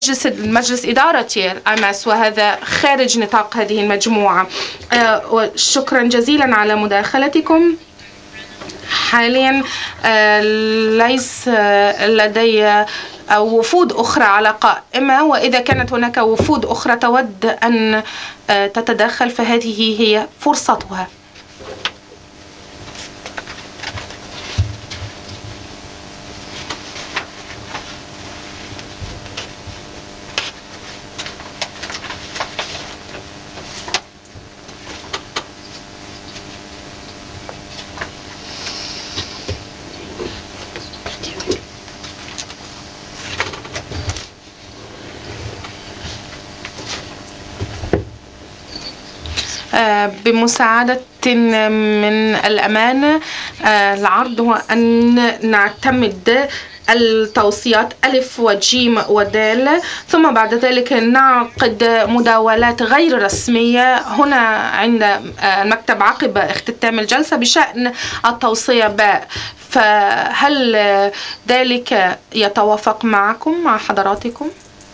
مجلس إدارة الأمس، وهذا خارج نطاق هذه المجموعة. وشكرا جزيلا على مداخلتكم. حاليا ليس لدي وفود أخرى على قائمة، وإذا كانت هناك وفود أخرى تود أن تتدخل فهذه هي فرصتها. بمساعدة من الأمانة، العرض هو أن نعتمد التوصيات ألف وجيم ودال، ثم بعد ذلك نعقد مداولات غير رسمية هنا عند المكتب عقب اختتام الجلسة بشأن التوصية باء. فهل ذلك يتوافق معكم مع حضراتكم؟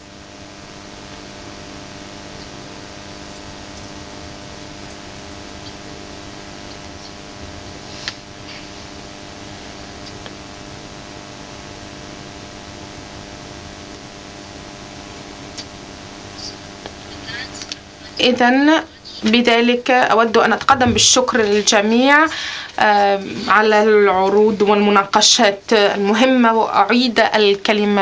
إذن بذلك أود أن أتقدم بالشكر للجميع على العروض والمناقشات المهمة، وأعيد الكلمة